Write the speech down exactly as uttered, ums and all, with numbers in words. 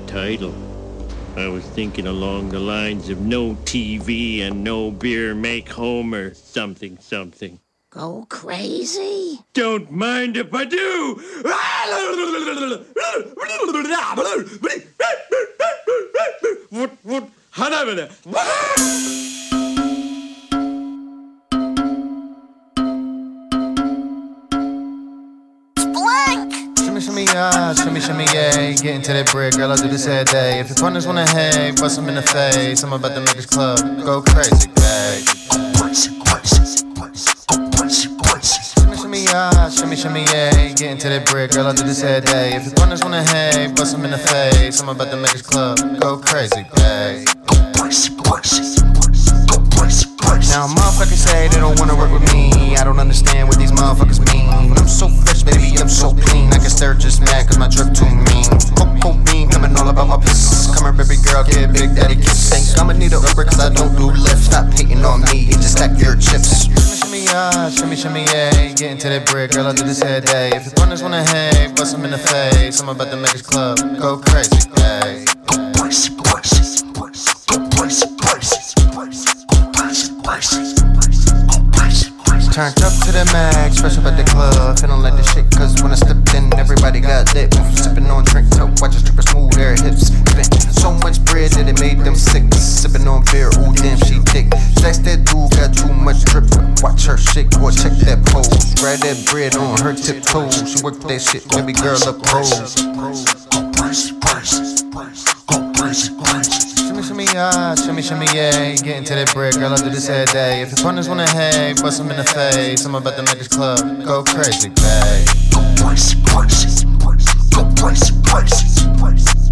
title. I was thinking along the lines of no T V and no beer make Homer something something. Go crazy? Don't mind if I do! What, what, Shimmy, shimmy, yeah, shimmy, shimmy, yeah. Get into that bread, girl, I do this every day. If your partners wanna hang, bust them in the face. I'm about to make this club go crazy, babe. Shimmy, shimmy, yeah, shimmy, shimmy, yeah. Get into that bread, girl, I do this every day. If your partners wanna hang, bust them in the face. I'm about to make this club go crazy, babe. Now motherfuckers say they don't wanna work with me. I don't understand what these motherfuckers mean. I'm so fresh, baby, I'm so clean. I can stir just mad cause my drip too mean. Cocoa bean coming all about my piss. Come here, baby girl, get big daddy kiss. Think I'ma need a Uber cause I don't do lifts. Stop hating on me and just stack your chips. Shimmy, shimmy, yeah, shimmy, shimmy, yeah. Get into that bread, girl, I do this every day. If your partners wanna hang, bust them in the face. I'm about to make this club go crazy, babe. Turned up to the max, fresh up at the club, feeling like the shit. Cause when I stepped in, everybody got lit. Went from sipping on drink to watching strippers move their hips. Spent so much bread that it made them sick. Sipping on beer, ooh damn she thick. That's that dude got too much drip. Watch her shake, boy check that pose. Grab that bread on her tiptoes. She work that shit, baby girl up pose. Shimmy, shimmy, yeah, shimmy, shimmy, yeah. Get into that bread, girl, I do this every day. If your partners wanna hang, bust them in the face. I'm about to make this club go crazy, babe.